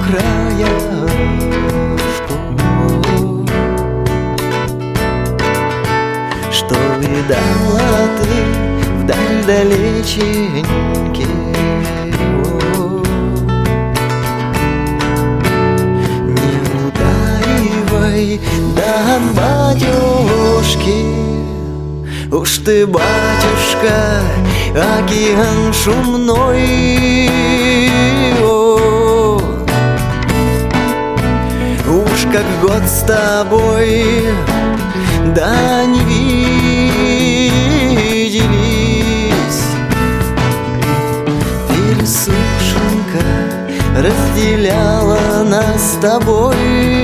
краешку. Что видала ты вдаль далеченьке? Не утаивай, да от батюшки. Уж ты, батюшка, океан шумной. Уж как год с тобой, да не виделись. Пересушенка разделяла нас с тобой.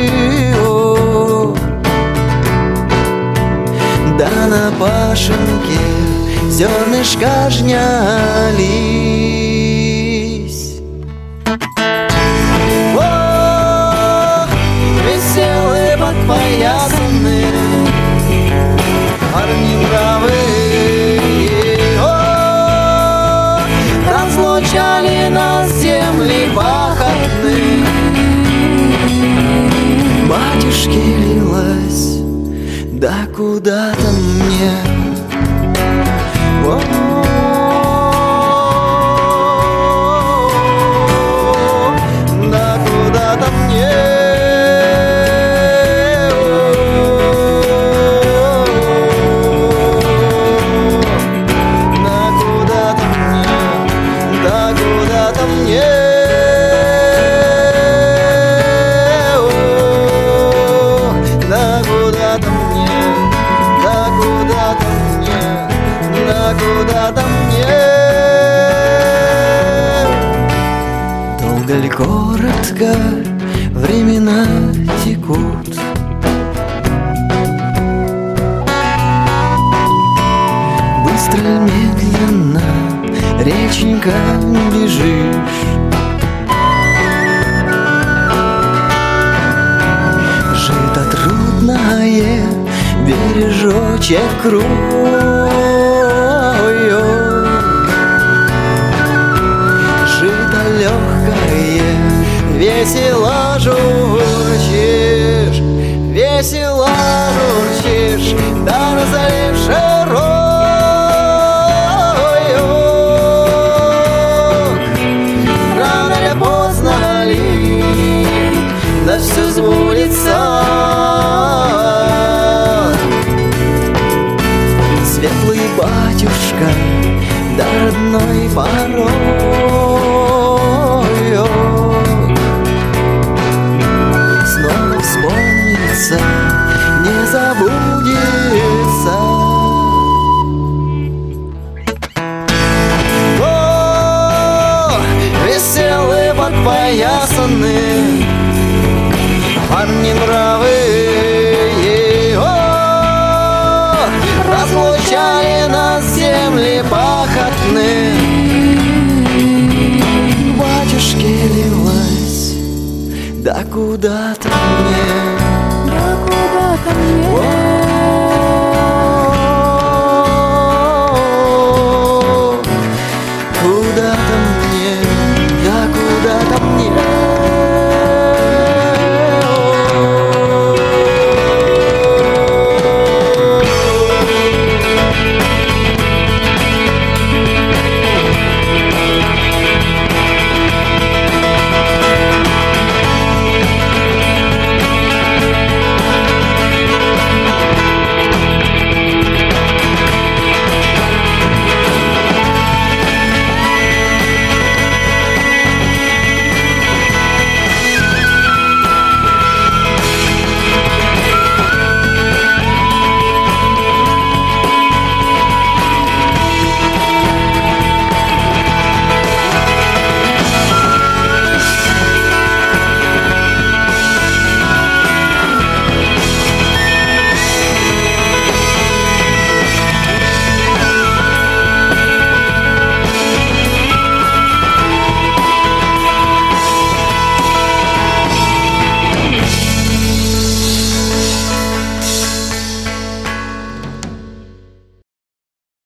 Да на пашенке зернышка жнялись. О, веселые подпоясаны парни бравые, о, разлучали нас земли пахотные. Батюшки лилась, да куда-то мне. Да куда-то мне. Да куда-то мне. Да куда-то мне. Да куда-то мне. Да куда-то мне. Да куда-то мне. Долго ли, коротко времена текут. Быстро ли, медленно реченька бежишь. Жито трудное бережочек крою. Жито легкое весело журчишь, весело журчишь, да разоливший рою. Рано ли, поздно ли, да все сбудется. Светлый батюшка, да родной порою снова вспомнится, не забудется. О, веселые подпоясаны парни бравые, о, разлучали нас земли пахотные. Батюшки лилась, да куда-то мне. Да куда-то мне.